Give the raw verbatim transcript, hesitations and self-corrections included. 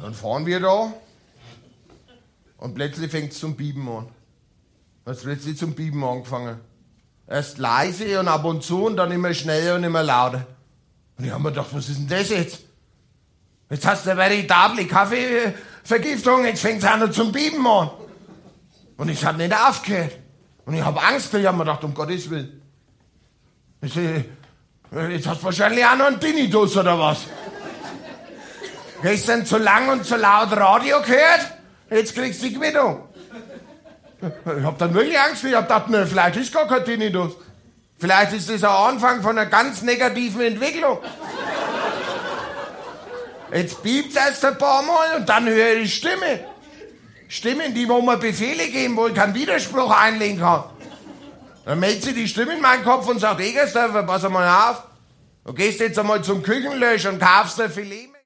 Dann fahren wir da und plötzlich fängt es zum Piepen an. Dann hat plötzlich zum Piepen angefangen. Erst leise und ab und zu und dann immer schneller und immer lauter. Und ich habe mir gedacht, was ist denn das jetzt? Jetzt hast du eine veritable Kaffeevergiftung, jetzt fängt es auch noch zum Piepen an. Und es hat nicht aufgehört. Und ich habe Angst, ich habe mir gedacht, um Gottes Willen. Ich, jetzt hast du wahrscheinlich auch noch einen Tinnitus oder was? Gestern zu lang und zu laut Radio gehört, jetzt kriegst du die Quittung. Ich hab dann wirklich Angst, ich hab gedacht, ne, vielleicht ist gar kein Tinnitus. Vielleicht ist das ein Anfang von einer ganz negativen Entwicklung. Jetzt piept's erst ein paar Mal und dann höre ich Stimme. Stimmen, die wo mir Befehle geben, wo ich keinen Widerspruch einlegen kann. Dann meldet sich die Stimme in meinen Kopf und sagt, Egersdorfer, pass mal auf. Du gehst jetzt einmal zum Küchenlösch und kaufst ein Filet.